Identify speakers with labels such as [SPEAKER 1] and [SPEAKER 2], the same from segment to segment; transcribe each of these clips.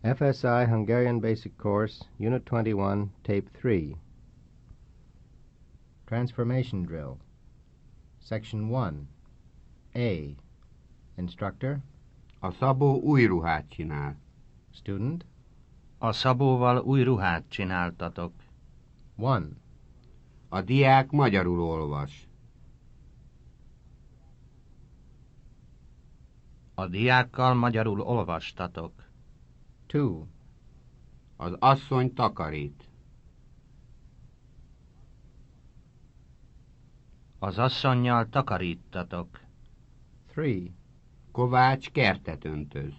[SPEAKER 1] FSI Hungarian Basic Course, Unit 21, Tape 3. Transformation Drill. Section 1. A. Instructor.
[SPEAKER 2] A Szabó új ruhát csinál.
[SPEAKER 1] Student.
[SPEAKER 3] A Szabóval új ruhát csináltatok.
[SPEAKER 1] 1.
[SPEAKER 2] A diák magyarul olvas.
[SPEAKER 3] A diákkal magyarul olvastatok.
[SPEAKER 1] 2.
[SPEAKER 2] Az asszony takarít.
[SPEAKER 3] Az asszonnyal takaríttatok.
[SPEAKER 1] 3.
[SPEAKER 2] Kovács kertet öntöz.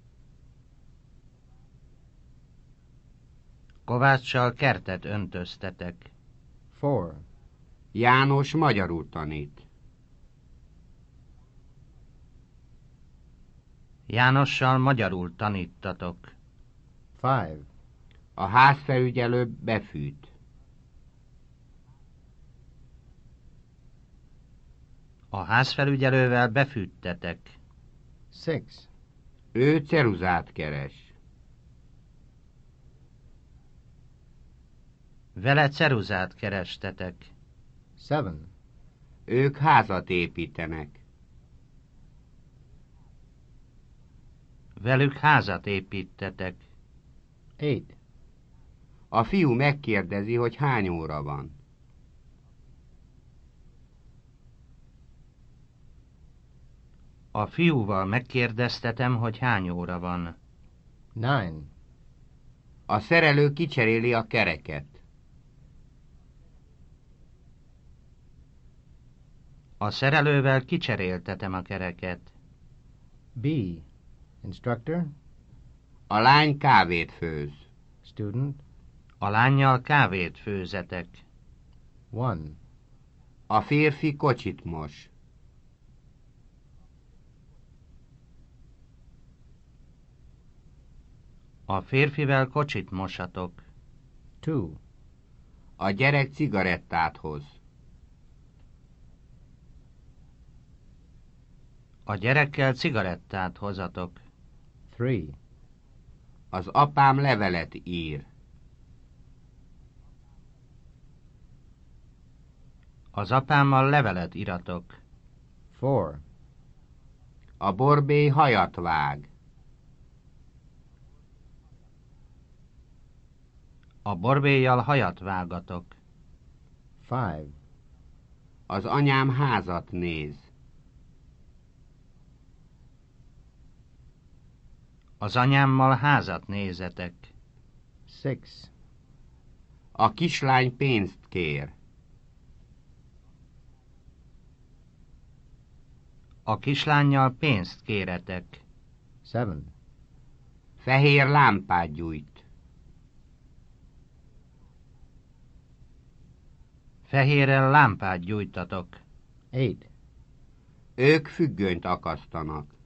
[SPEAKER 3] Kováccsal kertet öntöztetek.
[SPEAKER 1] 4.
[SPEAKER 2] János magyarul tanít.
[SPEAKER 3] Jánossal magyarul taníttatok.
[SPEAKER 1] 5.
[SPEAKER 2] A házfelügyelő befűt.
[SPEAKER 3] A házfelügyelővel befűttetek.
[SPEAKER 1] 6.
[SPEAKER 2] Ő ceruzát keres.
[SPEAKER 3] Vele ceruzát kerestetek.
[SPEAKER 1] 7.
[SPEAKER 2] Ők házat építenek.
[SPEAKER 3] Velük házat építtetek.
[SPEAKER 1] 8.
[SPEAKER 2] A fiú megkérdezi, hogy hány óra van.
[SPEAKER 3] A fiúval megkérdeztetem, hogy hány óra van.
[SPEAKER 1] 9.
[SPEAKER 2] A szerelő kicseréli a kereket.
[SPEAKER 3] A szerelővel kicseréltetem a kereket.
[SPEAKER 1] B. Instructor.
[SPEAKER 2] A lány kávét főz.
[SPEAKER 1] Student.
[SPEAKER 3] A lánnyal kávét főzetek.
[SPEAKER 1] 1.
[SPEAKER 2] A férfi kocsit mos.
[SPEAKER 3] A férfivel kocsit mosatok.
[SPEAKER 1] 2.
[SPEAKER 2] A gyerek cigarettát hoz.
[SPEAKER 3] A gyerekkel cigarettát hozatok.
[SPEAKER 1] 3.
[SPEAKER 2] Az apám levelet ír.
[SPEAKER 3] Az apámmal levelet iratok.
[SPEAKER 1] 4.
[SPEAKER 2] A borbély hajat vág.
[SPEAKER 3] A borbélyjal hajat vágatok.
[SPEAKER 1] 5.
[SPEAKER 2] Az anyám házat néz.
[SPEAKER 3] Az anyámmal házat nézetek.
[SPEAKER 1] 6.
[SPEAKER 2] A kislány pénzt kér.
[SPEAKER 3] A kislánnyal pénzt kéretek.
[SPEAKER 1] 7.
[SPEAKER 2] Fehér lámpát gyújt.
[SPEAKER 3] Fehérrel lámpát gyújtatok.
[SPEAKER 1] 8.
[SPEAKER 2] Ők függönyt akasztanak.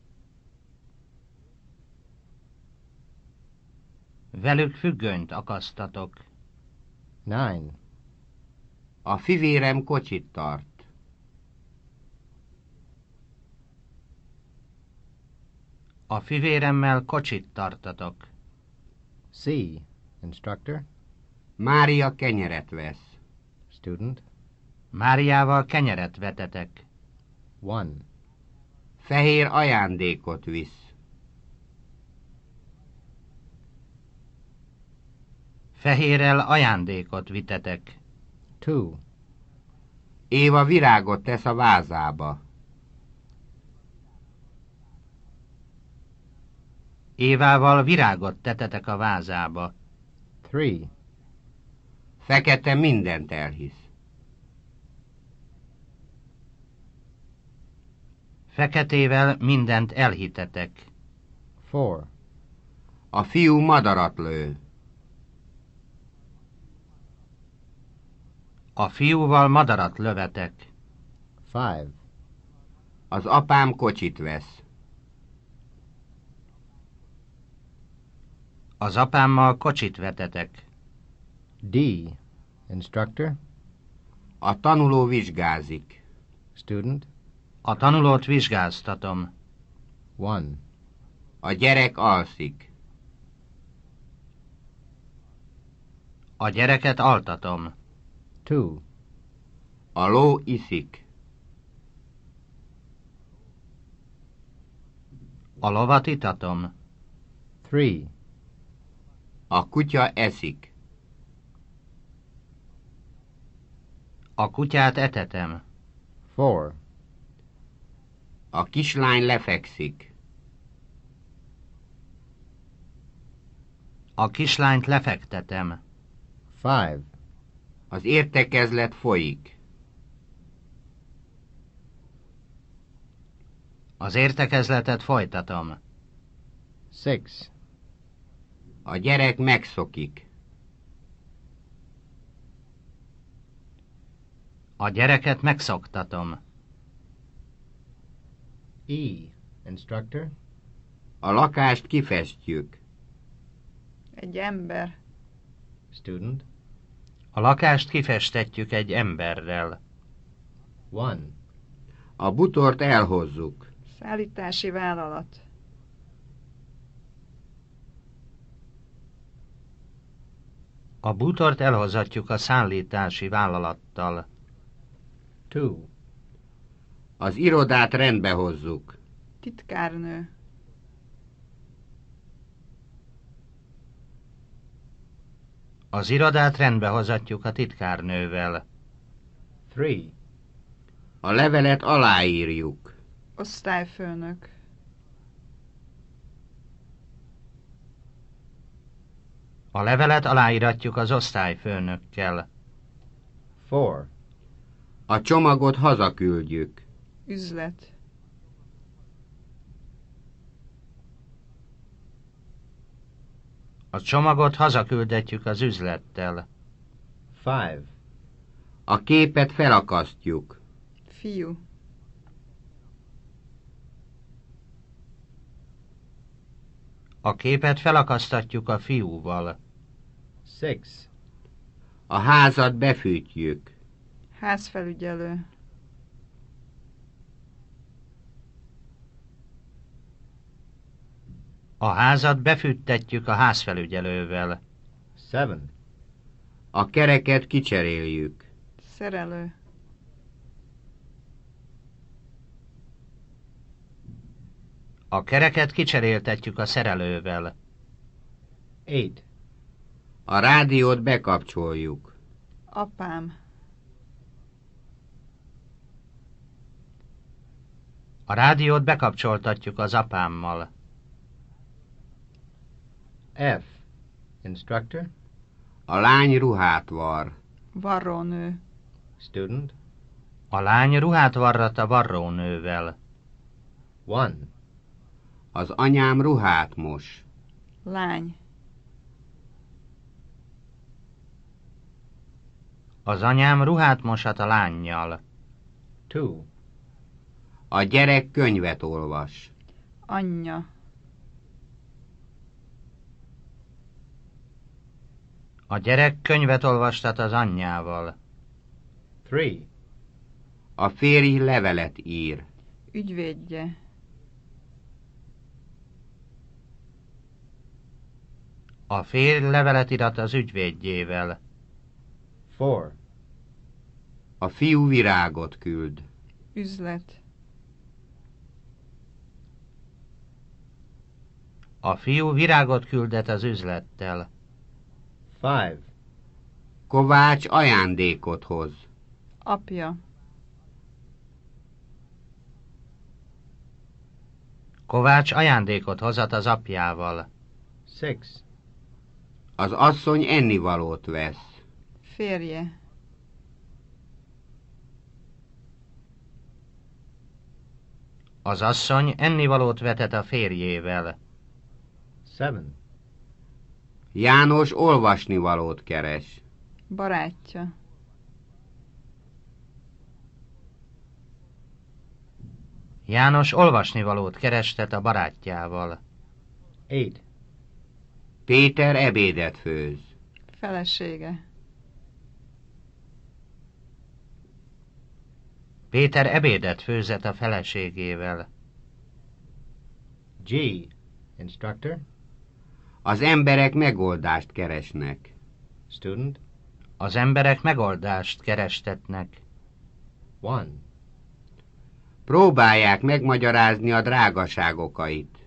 [SPEAKER 3] Velük függönyt akasztatok.
[SPEAKER 1] 9.
[SPEAKER 2] A fivérem kocsit tart.
[SPEAKER 3] A fivéremmel kocsit tartatok.
[SPEAKER 1] C. Instructor.
[SPEAKER 2] Mária kenyeret vesz.
[SPEAKER 1] Student.
[SPEAKER 3] Máriával kenyeret vetetek.
[SPEAKER 1] 1.
[SPEAKER 2] Fehér ajándékot visz.
[SPEAKER 3] Fehérrel ajándékot vitetek.
[SPEAKER 1] 2.
[SPEAKER 2] Éva virágot tesz a vázába.
[SPEAKER 3] Évával virágot tetetek a vázába.
[SPEAKER 1] 3.
[SPEAKER 2] Fekete mindent elhisz.
[SPEAKER 3] Feketével mindent elhitetek.
[SPEAKER 1] 4.
[SPEAKER 2] A fiú madarat lő.
[SPEAKER 3] A fiúval madarat lövetek.
[SPEAKER 1] 5.
[SPEAKER 2] Az apám kocsit vesz.
[SPEAKER 3] Az apámmal kocsit vetetek.
[SPEAKER 1] D. Instructor.
[SPEAKER 2] A tanuló vizsgázik.
[SPEAKER 1] Student.
[SPEAKER 3] A tanulót vizsgáztatom.
[SPEAKER 1] 1.
[SPEAKER 2] A gyerek alszik.
[SPEAKER 3] A gyereket altatom.
[SPEAKER 1] 2.
[SPEAKER 2] A ló iszik.
[SPEAKER 3] A lovat itatom.
[SPEAKER 1] 3.
[SPEAKER 2] A kutya eszik.
[SPEAKER 3] A kutyát etetem.
[SPEAKER 1] 4.
[SPEAKER 2] A kislány lefekszik.
[SPEAKER 3] A kislányt lefektetem.
[SPEAKER 1] 5.
[SPEAKER 2] Az értekezlet folyik.
[SPEAKER 3] Az értekezletet folytatom.
[SPEAKER 1] 6.
[SPEAKER 2] A gyerek megszokik.
[SPEAKER 3] A gyereket megszoktatom.
[SPEAKER 1] E. Instructor.
[SPEAKER 2] A lakást kifestjük.
[SPEAKER 4] Egy ember.
[SPEAKER 1] Student.
[SPEAKER 3] A lakást kifestetjük egy emberrel.
[SPEAKER 1] 1.
[SPEAKER 2] A butort elhozzuk.
[SPEAKER 4] Szállítási vállalat.
[SPEAKER 3] A bútort elhozatjuk a szállítási vállalattal.
[SPEAKER 1] 2.
[SPEAKER 2] Az irodát rendbe hozzuk.
[SPEAKER 4] Titkárnő.
[SPEAKER 3] Az irodát rendbe hozatjuk a titkárnővel.
[SPEAKER 1] 3.
[SPEAKER 2] A levelet aláírjuk.
[SPEAKER 4] Osztályfőnök.
[SPEAKER 3] A levelet aláíratjuk az osztályfőnökkel.
[SPEAKER 1] 4.
[SPEAKER 2] A csomagot hazaküldjük.
[SPEAKER 4] Üzlet.
[SPEAKER 3] A csomagot hazaküldetjük az üzlettel.
[SPEAKER 1] 5.
[SPEAKER 2] A képet felakasztjuk.
[SPEAKER 4] Fiú.
[SPEAKER 3] A képet felakasztatjuk a fiúval.
[SPEAKER 1] 6.
[SPEAKER 2] A házat befűtjük.
[SPEAKER 4] Házfelügyelő.
[SPEAKER 3] A házat befűttetjük a házfelügyelővel.
[SPEAKER 1] 7.
[SPEAKER 2] A kereket kicseréljük.
[SPEAKER 4] Szerelő.
[SPEAKER 3] A kereket kicseréltetjük a szerelővel.
[SPEAKER 1] 8.
[SPEAKER 2] A rádiót bekapcsoljuk.
[SPEAKER 4] Apám.
[SPEAKER 3] A rádiót bekapcsoltatjuk az apámmal.
[SPEAKER 1] F. Instructor.
[SPEAKER 2] A lány ruhát var.
[SPEAKER 4] Varrónő.
[SPEAKER 1] Student.
[SPEAKER 3] A lány ruhát varrat a varrónővel.
[SPEAKER 1] 1.
[SPEAKER 2] Az anyám ruhát mos.
[SPEAKER 4] Lány.
[SPEAKER 3] Az anyám ruhát mosat a lánnyal.
[SPEAKER 1] 2.
[SPEAKER 2] A gyerek könyvet olvas.
[SPEAKER 4] Anyja.
[SPEAKER 3] A gyerek könyvet olvastat az anyjával.
[SPEAKER 1] 3.
[SPEAKER 2] A férj levelet ír.
[SPEAKER 4] Ügyvédje.
[SPEAKER 3] A férj levelet irat az ügyvédjével.
[SPEAKER 1] 4.
[SPEAKER 2] A fiú virágot küld.
[SPEAKER 4] Üzlet.
[SPEAKER 3] A fiú virágot küldet az üzlettel.
[SPEAKER 1] 5.
[SPEAKER 2] Kovács ajándékot hoz.
[SPEAKER 4] Apja.
[SPEAKER 3] Kovács ajándékot hozat az apjával.
[SPEAKER 1] 6.
[SPEAKER 2] Az asszony ennivalót vesz.
[SPEAKER 4] Férje.
[SPEAKER 3] Az asszony ennivalót vetet a férjével.
[SPEAKER 1] 7.
[SPEAKER 2] János olvasnivalót keres.
[SPEAKER 4] Barátja.
[SPEAKER 3] János olvasnivalót kerestet a barátjával.
[SPEAKER 1] 8.
[SPEAKER 2] Péter ebédet főz.
[SPEAKER 4] Felesége.
[SPEAKER 3] Péter ebédet főzett a feleségével.
[SPEAKER 1] G. Instructor.
[SPEAKER 2] Az emberek megoldást keresnek.
[SPEAKER 1] Student.
[SPEAKER 3] Az emberek megoldást kerestetnek.
[SPEAKER 1] 1.
[SPEAKER 2] Próbálják megmagyarázni a drágaság okait.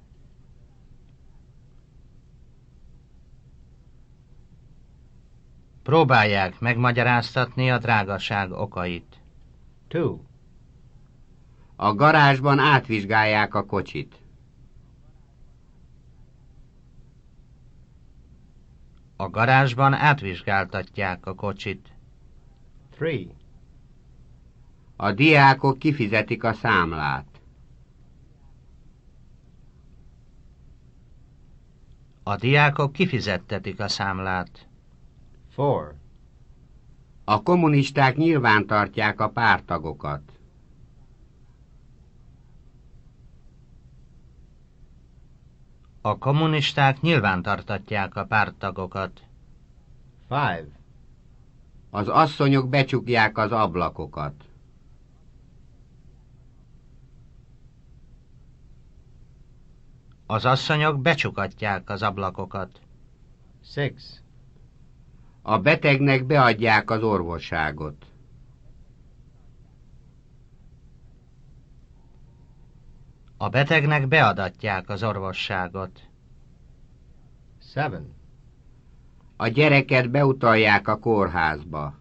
[SPEAKER 3] Próbálják megmagyaráztatni a drágaság okait.
[SPEAKER 1] 2.
[SPEAKER 2] A garázsban átvizsgálják a kocsit.
[SPEAKER 3] A garázsban átvizsgáltatják a kocsit.
[SPEAKER 1] 3.
[SPEAKER 2] A diákok kifizetik a számlát.
[SPEAKER 3] A diákok kifizettetik a számlát.
[SPEAKER 1] 4.
[SPEAKER 2] A kommunisták nyilván tartják a párttagokat.
[SPEAKER 3] A kommunisták nyilvántartatják a párttagokat.
[SPEAKER 1] 5.
[SPEAKER 2] Az asszonyok becsukják az ablakokat.
[SPEAKER 3] Az asszonyok becsukatják az ablakokat.
[SPEAKER 1] 6.
[SPEAKER 2] A betegnek beadják az orvosságot.
[SPEAKER 3] A betegnek beadatják az orvosságot.
[SPEAKER 1] 7.
[SPEAKER 2] A gyereket beutalják a kórházba.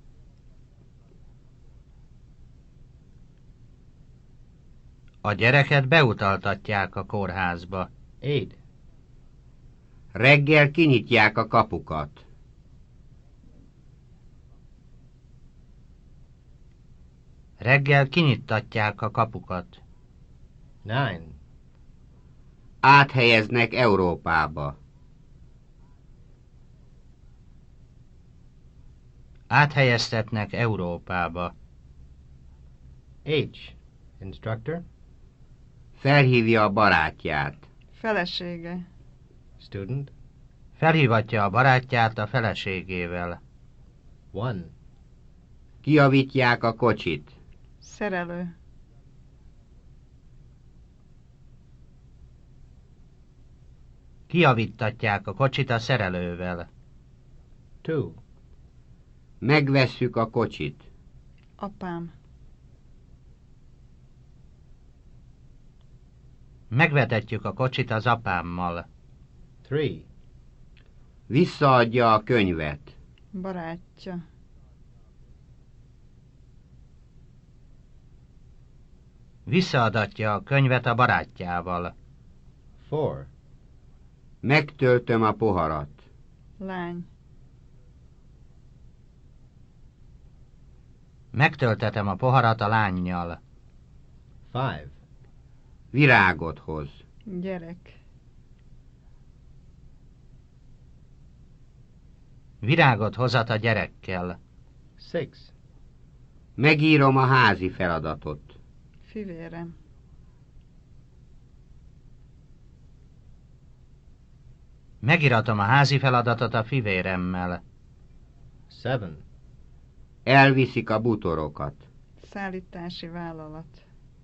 [SPEAKER 3] A gyereket beutaltatják a kórházba.
[SPEAKER 1] 8.
[SPEAKER 2] Reggel kinyitják a kapukat.
[SPEAKER 3] Reggel kinyittatják a kapukat.
[SPEAKER 1] 9.
[SPEAKER 2] Áthelyeznek Európába.
[SPEAKER 3] Áthelyeztetnek Európába.
[SPEAKER 1] H. Instructor.
[SPEAKER 2] Felhívja a barátját.
[SPEAKER 4] Felesége.
[SPEAKER 1] Student.
[SPEAKER 3] Felhívatja a barátját a feleségével.
[SPEAKER 1] 1.
[SPEAKER 2] Kijavítják a kocsit.
[SPEAKER 4] Szerelő.
[SPEAKER 3] Kijavíttatják a kocsit a szerelővel.
[SPEAKER 1] 2.
[SPEAKER 2] Megvesszük a kocsit.
[SPEAKER 4] Apám.
[SPEAKER 3] Megvetetjük a kocsit az apámmal.
[SPEAKER 1] 3.
[SPEAKER 2] Visszaadja a könyvet.
[SPEAKER 4] Barátja.
[SPEAKER 3] Visszaadatja a könyvet a barátjával.
[SPEAKER 1] 4.
[SPEAKER 2] Megtöltöm a poharat.
[SPEAKER 4] Lány.
[SPEAKER 3] Megtöltetem a poharat a lánnyal.
[SPEAKER 1] 5.
[SPEAKER 2] Virágot hoz.
[SPEAKER 4] Gyerek.
[SPEAKER 3] Virágot hozat a gyerekkel.
[SPEAKER 1] 6.
[SPEAKER 2] Megírom a házi feladatot.
[SPEAKER 4] Fivérem.
[SPEAKER 3] Megiratom a házi feladatot a fivéremmel.
[SPEAKER 1] 7.
[SPEAKER 2] Elviszik a butorokat.
[SPEAKER 4] Szállítási vállalat.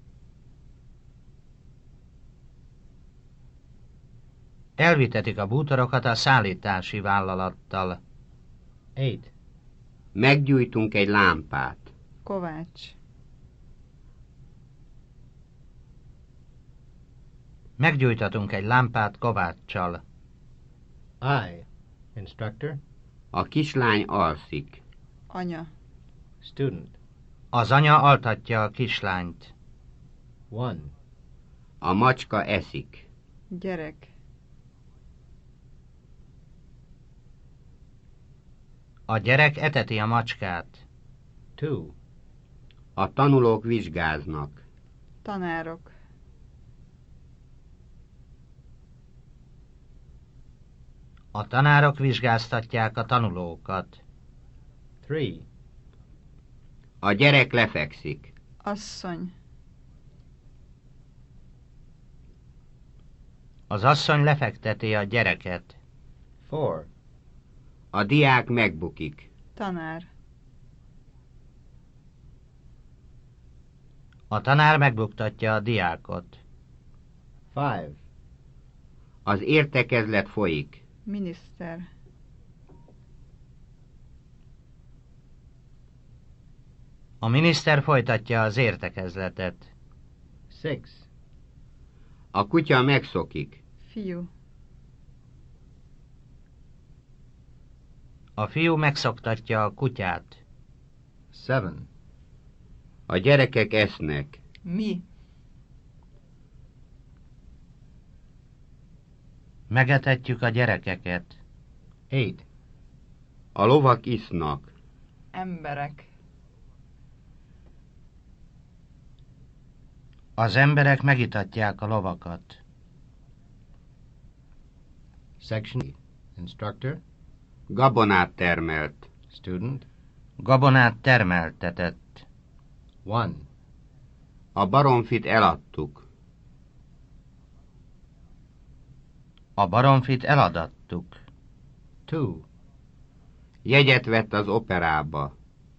[SPEAKER 3] Elvitetik a bútorokat a szállítási vállalattal.
[SPEAKER 1] 8.
[SPEAKER 2] Meggyújtunk egy lámpát.
[SPEAKER 4] Kovács.
[SPEAKER 3] Meggyújtatunk egy lámpát kováccsal.
[SPEAKER 1] I. Instructor.
[SPEAKER 2] A kislány alszik.
[SPEAKER 4] Anya.
[SPEAKER 1] Student.
[SPEAKER 3] Az anya altatja a kislányt.
[SPEAKER 1] 1.
[SPEAKER 2] A macska eszik.
[SPEAKER 4] Gyerek.
[SPEAKER 3] A gyerek eteti a macskát.
[SPEAKER 1] 2.
[SPEAKER 2] A tanulók vizsgáznak.
[SPEAKER 4] Tanárok.
[SPEAKER 3] A tanárok vizsgáztatják a tanulókat.
[SPEAKER 1] 3.
[SPEAKER 2] A gyerek lefekszik.
[SPEAKER 4] Asszony.
[SPEAKER 3] Az asszony lefekteti a gyereket.
[SPEAKER 1] 4.
[SPEAKER 2] A diák megbukik.
[SPEAKER 4] Tanár.
[SPEAKER 3] A tanár megbuktatja a diákot.
[SPEAKER 1] 5.
[SPEAKER 2] Az értekezlet folyik.
[SPEAKER 4] Miniszter.
[SPEAKER 3] A miniszter folytatja az értekezletet.
[SPEAKER 1] 6.
[SPEAKER 2] A kutya megszokik.
[SPEAKER 4] Fiú.
[SPEAKER 3] A fiú megszoktatja a kutyát.
[SPEAKER 1] 7.
[SPEAKER 2] A gyerekek esznek.
[SPEAKER 4] Mi.
[SPEAKER 3] Megetetjük a gyerekeket.
[SPEAKER 1] 8.
[SPEAKER 2] A lovak isznak.
[SPEAKER 4] Emberek.
[SPEAKER 3] Az emberek megitatják a lovakat.
[SPEAKER 1] Section E. Instructor,
[SPEAKER 2] Gabonát termelt.
[SPEAKER 1] student.
[SPEAKER 3] Gabonát termeltetett.
[SPEAKER 1] 1.
[SPEAKER 2] A baromfit eladtuk.
[SPEAKER 3] A baromfit eladattuk.
[SPEAKER 1] 2.
[SPEAKER 2] Jegyet vett az operába.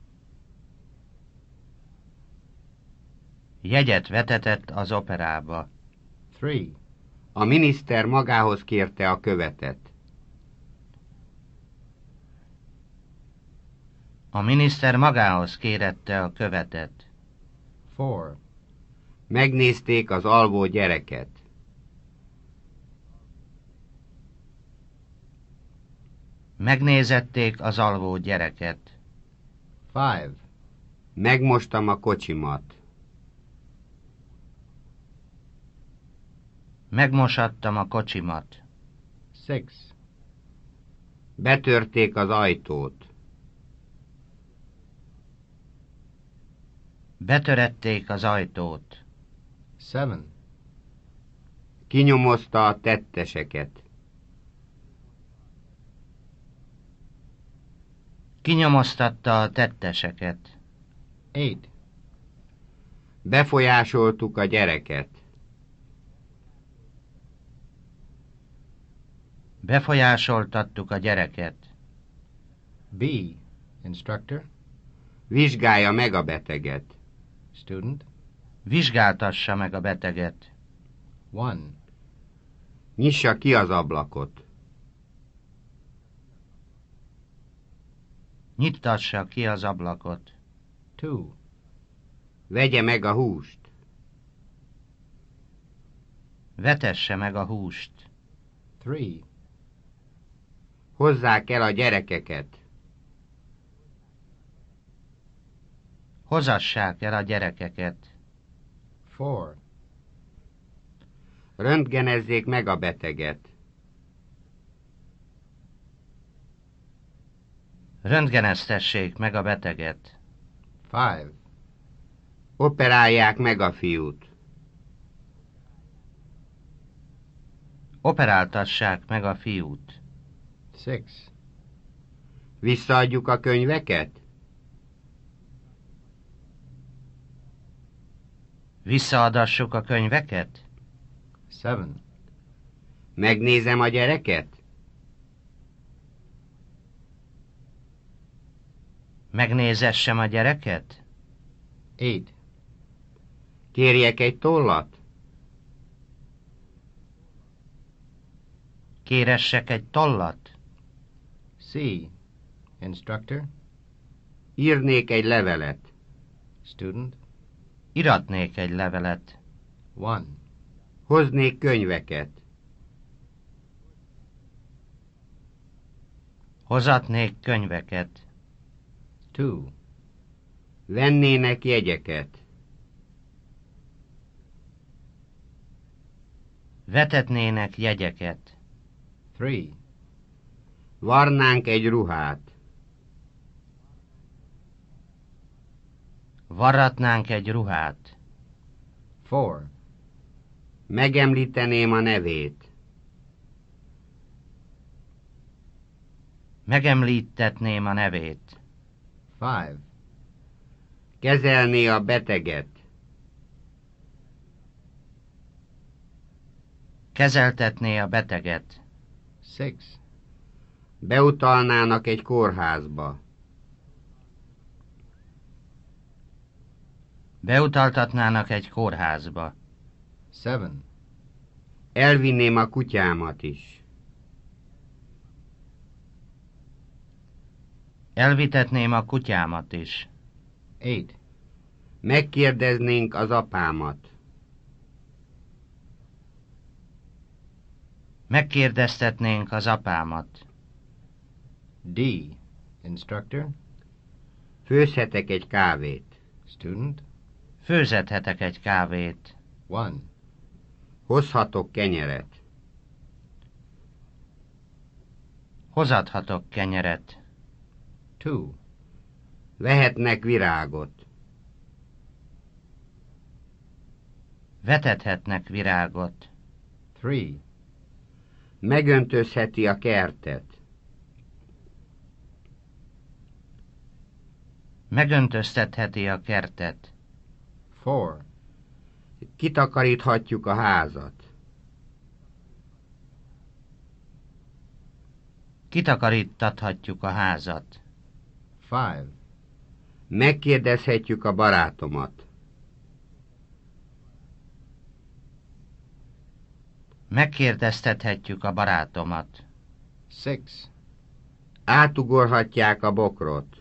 [SPEAKER 3] Jegyet vetetett az operába.
[SPEAKER 1] 3.
[SPEAKER 2] A miniszter magához kérte a követet.
[SPEAKER 3] A miniszter magához kérette a követet.
[SPEAKER 1] 4.
[SPEAKER 2] Megnézték az alvó gyereket.
[SPEAKER 3] Megnézették az alvó gyereket.
[SPEAKER 1] 5.
[SPEAKER 2] Megmostam a kocsimat.
[SPEAKER 3] Megmosattam a kocsimat.
[SPEAKER 1] 6.
[SPEAKER 2] Betörték az ajtót.
[SPEAKER 3] Betörették az ajtót.
[SPEAKER 1] 7.
[SPEAKER 2] Kinyomozta a tetteseket.
[SPEAKER 3] Kinyomoztatta a tetteseket.
[SPEAKER 1] 8.
[SPEAKER 2] Befolyásoltuk a gyereket.
[SPEAKER 3] Befolyásoltattuk a gyereket.
[SPEAKER 1] B. Instructor,
[SPEAKER 2] Vizsgálja meg a beteget.
[SPEAKER 1] student.
[SPEAKER 3] Vizsgáltassa meg a beteget.
[SPEAKER 1] 1.
[SPEAKER 2] Nyissa ki az ablakot.
[SPEAKER 3] Nyittassa ki az ablakot.
[SPEAKER 1] 2.
[SPEAKER 2] Vegye meg a húst.
[SPEAKER 3] Vetesse meg a húst.
[SPEAKER 1] 3.
[SPEAKER 2] Hozzák el a gyerekeket.
[SPEAKER 3] Hozassák el a gyerekeket.
[SPEAKER 1] 4.
[SPEAKER 2] Röntgenezzék meg a beteget.
[SPEAKER 3] Röntgeneztessék meg a beteget.
[SPEAKER 1] 5.
[SPEAKER 2] Operálják meg a fiút.
[SPEAKER 3] Operáltassák meg a fiút.
[SPEAKER 1] 6.
[SPEAKER 2] Visszaadjuk a könyveket?
[SPEAKER 3] Visszaadassuk a könyveket?
[SPEAKER 1] 7.
[SPEAKER 2] Megnézem a gyereket?
[SPEAKER 3] Megnézessem a gyereket?
[SPEAKER 1] 8.
[SPEAKER 2] Kérjek egy tollat?
[SPEAKER 3] Kéressek egy tollat?
[SPEAKER 1] C. Instructor,
[SPEAKER 2] Írnék egy levelet.
[SPEAKER 1] student.
[SPEAKER 3] Iratnék egy levelet.
[SPEAKER 1] 1.
[SPEAKER 2] Hoznék könyveket.
[SPEAKER 3] Hozatnék könyveket.
[SPEAKER 1] 2.
[SPEAKER 2] Vennének jegyeket.
[SPEAKER 3] Vetetnének jegyeket.
[SPEAKER 1] 3.
[SPEAKER 2] Varnánk egy ruhát.
[SPEAKER 3] Varratnánk egy ruhát.
[SPEAKER 1] 4.
[SPEAKER 2] Megemlíteném a nevét.
[SPEAKER 3] Megemlítetném a nevét.
[SPEAKER 1] 5.
[SPEAKER 2] Kezelné a beteget.
[SPEAKER 3] Kezeltetné a beteget.
[SPEAKER 1] 6.
[SPEAKER 2] Beutalnának egy kórházba.
[SPEAKER 3] Beutaltatnának egy kórházba.
[SPEAKER 1] 7.
[SPEAKER 2] Elvinném a kutyámat is.
[SPEAKER 3] Elvitetném a kutyámat is.
[SPEAKER 1] 8.
[SPEAKER 2] Megkérdeznénk az apámat.
[SPEAKER 3] Megkérdeztetnénk az apámat.
[SPEAKER 1] D. Instructor.
[SPEAKER 2] Főzhetek egy kávét.
[SPEAKER 1] Student.
[SPEAKER 3] Főzhetek egy kávét.
[SPEAKER 1] 1.
[SPEAKER 2] Hozhatok kenyeret.
[SPEAKER 3] Hozathatok kenyeret.
[SPEAKER 1] 2.
[SPEAKER 2] Vehetnek virágot.
[SPEAKER 3] Vetethetnek virágot.
[SPEAKER 1] 3.
[SPEAKER 2] Megöntözheti a kertet.
[SPEAKER 3] Megöntöztetheti a kertet.
[SPEAKER 1] 4.
[SPEAKER 2] Kitakaríthatjuk a házat.
[SPEAKER 3] Kitakarítathatjuk a házat.
[SPEAKER 1] 5.
[SPEAKER 2] Megkérdezhetjük a barátomat.
[SPEAKER 3] Megkérdeztethetjük a barátomat.
[SPEAKER 1] 6.
[SPEAKER 2] Átugorhatják a bokrot.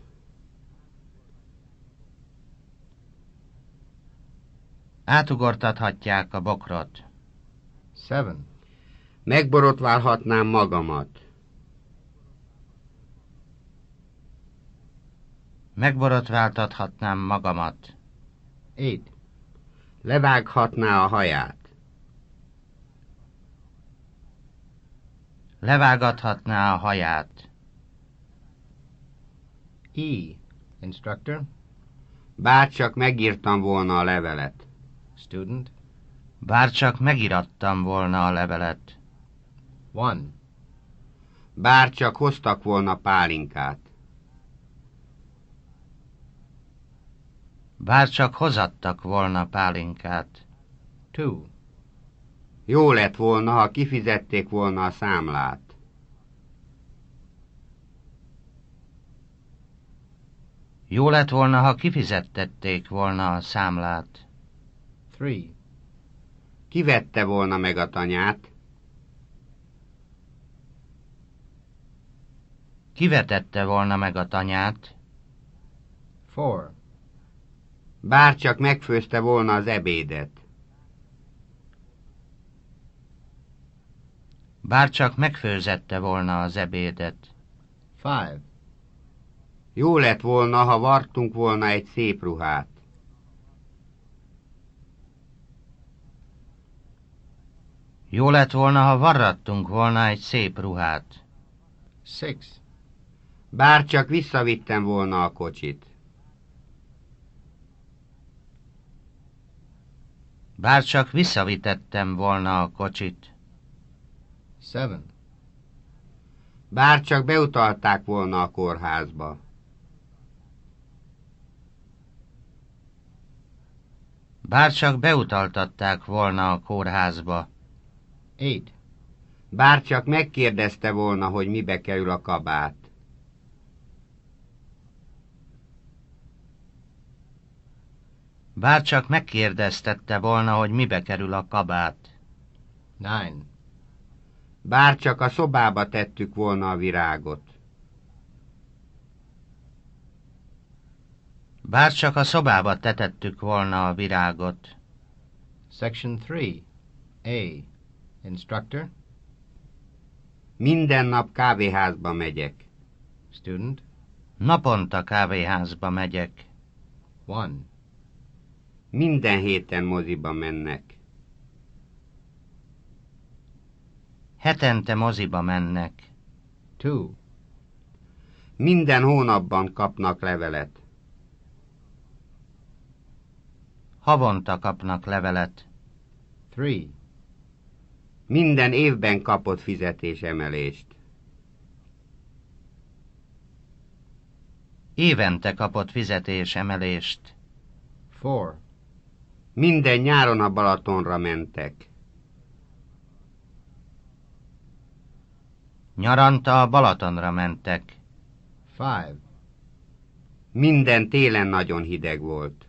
[SPEAKER 3] Átugortathatják a bokrot.
[SPEAKER 1] 7.
[SPEAKER 2] Megborotválhatnám magamat.
[SPEAKER 3] Megborotváltathatnám magamat.
[SPEAKER 1] 8.
[SPEAKER 2] Levághatná a haját.
[SPEAKER 3] Levágathatná a haját.
[SPEAKER 1] E. Instructor.
[SPEAKER 2] Bárcsak megírtam volna a levelet.
[SPEAKER 1] Student.
[SPEAKER 3] Bárcsak megirattam volna a levelet.
[SPEAKER 1] 1.
[SPEAKER 2] Bárcsak hoztak volna pálinkát.
[SPEAKER 3] Bárcsak hozattak volna pálinkát.
[SPEAKER 1] 2.
[SPEAKER 2] Jó lett volna, ha kifizették volna a számlát.
[SPEAKER 3] Jó lett volna, ha kifizettették volna a számlát.
[SPEAKER 1] 3.
[SPEAKER 2] Kivette volna meg a tanyát.
[SPEAKER 3] Kivetette volna meg a tanyát.
[SPEAKER 1] 4.
[SPEAKER 2] Bárcsak megfőzte volna az ebédet.
[SPEAKER 3] Bárcsak megfőzette volna az ebédet.
[SPEAKER 1] 5.
[SPEAKER 2] Jó lett volna, ha vartunk volna egy szép ruhát.
[SPEAKER 3] Jó lett volna, ha varrattunk volna egy szép ruhát.
[SPEAKER 1] 6.
[SPEAKER 2] Bárcsak visszavittem volna a kocsit.
[SPEAKER 3] Bárcsak visszavitettem volna a kocsit.
[SPEAKER 1] 7.
[SPEAKER 2] Bárcsak beutalták volna a kórházba.
[SPEAKER 3] Bárcsak beutaltatták volna a kórházba.
[SPEAKER 1] 8.
[SPEAKER 2] Bárcsak megkérdezte volna, hogy mibe kerül a kabát.
[SPEAKER 3] Bárcsak megkérdeztette volna, hogy mibe kerül a kabát.
[SPEAKER 1] 9.
[SPEAKER 2] Bárcsak a szobába tettük volna a virágot.
[SPEAKER 3] Bárcsak a szobába tetettük volna a virágot.
[SPEAKER 1] Section 3. A. Instructor.
[SPEAKER 2] Minden nap kávéházba megyek.
[SPEAKER 1] Student.
[SPEAKER 3] Naponta kávéházba megyek.
[SPEAKER 1] 1.
[SPEAKER 2] Minden héten moziba mennek.
[SPEAKER 3] Hetente moziba mennek.
[SPEAKER 1] 2.
[SPEAKER 2] Minden hónapban kapnak levelet.
[SPEAKER 3] Havonta kapnak levelet.
[SPEAKER 1] 3.
[SPEAKER 2] Minden évben kapott fizetésemelést.
[SPEAKER 3] Évente kapott fizetésemelést.
[SPEAKER 1] 4.
[SPEAKER 2] Minden nyáron a Balatonra mentek.
[SPEAKER 3] Nyaranta a Balatonra mentek.
[SPEAKER 1] 5.
[SPEAKER 2] Minden télen nagyon hideg volt.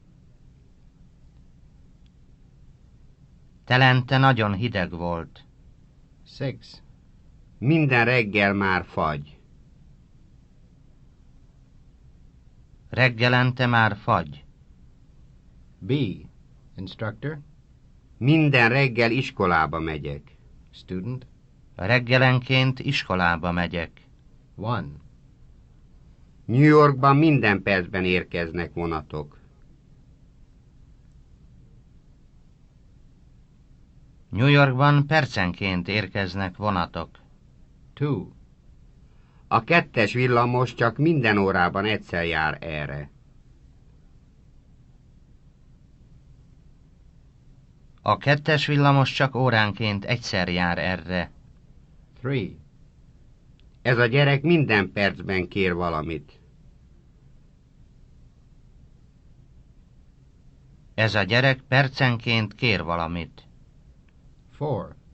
[SPEAKER 3] Telente nagyon hideg volt.
[SPEAKER 1] 6.
[SPEAKER 2] Minden reggel már fagy.
[SPEAKER 3] Reggelente már fagy.
[SPEAKER 1] B. Instructor.
[SPEAKER 2] Minden reggel iskolába megyek.
[SPEAKER 1] Student.
[SPEAKER 3] Reggelenként iskolába megyek.
[SPEAKER 1] 1.
[SPEAKER 2] New Yorkban minden percben érkeznek vonatok.
[SPEAKER 3] New Yorkban percenként érkeznek vonatok.
[SPEAKER 1] 2.
[SPEAKER 2] A 2-es villamos csak minden órában egyszer jár erre.
[SPEAKER 3] A 2-es villamos csak óránként egyszer jár erre.
[SPEAKER 1] 3.
[SPEAKER 2] Ez a gyerek minden percben kér valamit.
[SPEAKER 3] Ez a gyerek percenként kér valamit.
[SPEAKER 1] 4.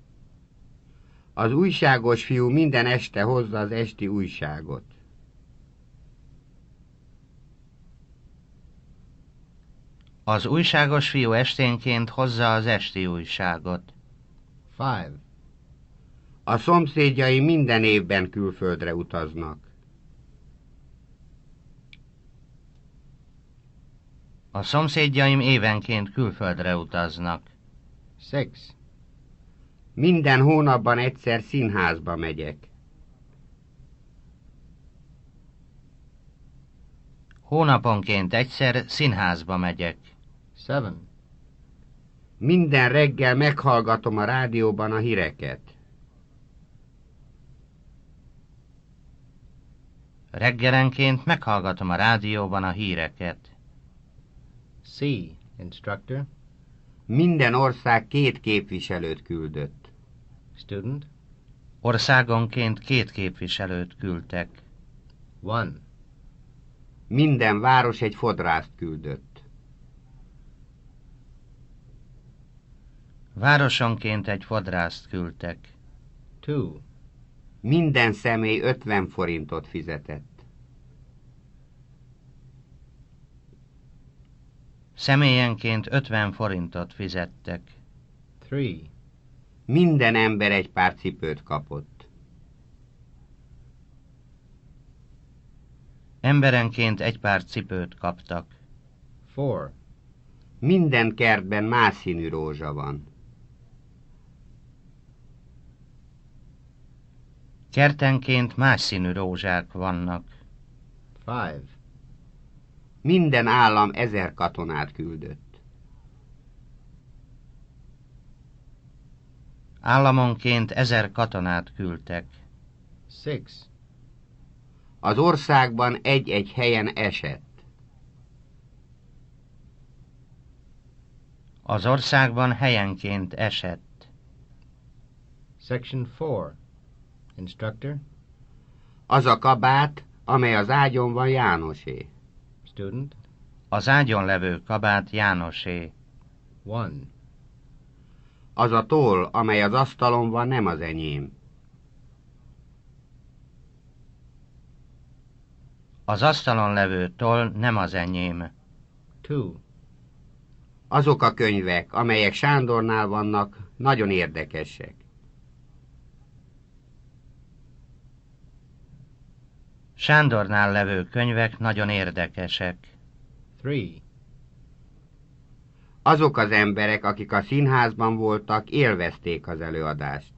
[SPEAKER 2] Az újságos fiú minden este hozza az esti újságot.
[SPEAKER 3] Az újságos fiú esténként hozza az esti újságot.
[SPEAKER 1] 5.
[SPEAKER 2] A szomszédjai minden évben külföldre utaznak.
[SPEAKER 3] A szomszédjaim évenként külföldre utaznak.
[SPEAKER 1] 6.
[SPEAKER 2] Minden hónapban egyszer színházba megyek.
[SPEAKER 3] Hónaponként egyszer színházba megyek.
[SPEAKER 1] 7.
[SPEAKER 2] Minden reggel meghallgatom a rádióban a híreket.
[SPEAKER 3] Reggelenként meghallgatom a rádióban a híreket.
[SPEAKER 1] C. Instructor.
[SPEAKER 2] Minden ország 2 képviselőt küldött.
[SPEAKER 1] Student.
[SPEAKER 3] Országonként 2 képviselőt küldtek.
[SPEAKER 1] 1.
[SPEAKER 2] Minden város egy fodrászt küldött.
[SPEAKER 3] Városonként egy fodrászt küldtek.
[SPEAKER 1] 2.
[SPEAKER 2] Minden személy 50 forintot fizetett.
[SPEAKER 3] Személyenként 50 forintot fizettek.
[SPEAKER 1] 3.
[SPEAKER 2] Minden ember egy pár cipőt kapott.
[SPEAKER 3] Emberenként egy pár cipőt kaptak.
[SPEAKER 1] 4.
[SPEAKER 2] Minden kertben más színű rózsa van.
[SPEAKER 3] Kertenként más színű rózsák vannak.
[SPEAKER 1] 5.
[SPEAKER 2] Minden állam 1000 katonát küldött.
[SPEAKER 3] Államonként 1000 katonát küldtek.
[SPEAKER 1] 6.
[SPEAKER 2] Az országban egy-egy helyen esett.
[SPEAKER 3] Az országban helyenként esett.
[SPEAKER 1] Section 4. Instructor.
[SPEAKER 2] Az a kabát, amely az ágyon van, Jánosé.
[SPEAKER 1] Student.
[SPEAKER 3] Az ágyon levő kabát Jánosé.
[SPEAKER 1] 1.
[SPEAKER 2] Az a toll, amely az asztalon van, nem az enyém.
[SPEAKER 3] Az asztalon levő toll nem az enyém.
[SPEAKER 1] 2.
[SPEAKER 2] Azok a könyvek, amelyek Sándornál vannak, nagyon érdekesek.
[SPEAKER 3] Sándornál levő könyvek nagyon érdekesek.
[SPEAKER 1] 3.
[SPEAKER 2] Azok az emberek, akik a színházban voltak, élvezték az előadást.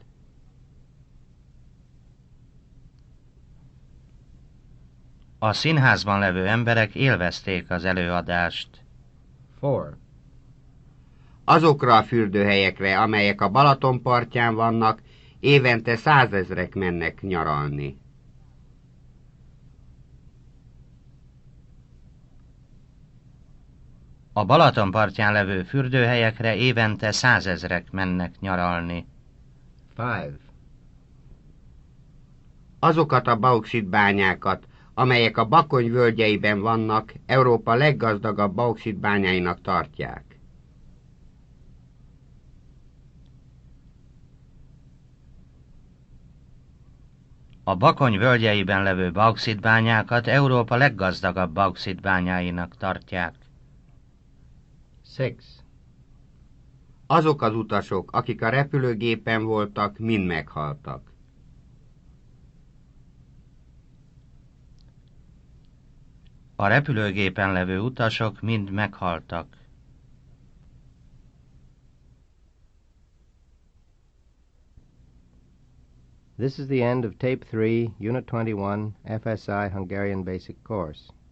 [SPEAKER 3] A színházban levő emberek élvezték az előadást.
[SPEAKER 1] 4.
[SPEAKER 2] Azokra a fürdőhelyekre, amelyek a Balaton partján vannak, évente 100 000-ek mennek nyaralni.
[SPEAKER 3] A Balaton partján levő fürdőhelyekre évente 100 000-ek mennek nyaralni.
[SPEAKER 1] 5.
[SPEAKER 2] Azokat a bauxitbányákat, amelyek a Bakony völgyeiben vannak, Európa leggazdagabb bauxitbányáinak tartják.
[SPEAKER 3] A Bakony völgyeiben levő bauxitbányákat Európa leggazdagabb bauxitbányáinak tartják.
[SPEAKER 1] 6.
[SPEAKER 2] Azok az utasok, akik a repülőgépen voltak, mind meghaltak.
[SPEAKER 3] A repülőgépen levő utasok mind meghaltak.
[SPEAKER 1] This is the end of Tape 3, Unit 21, FSI Hungarian Basic Course.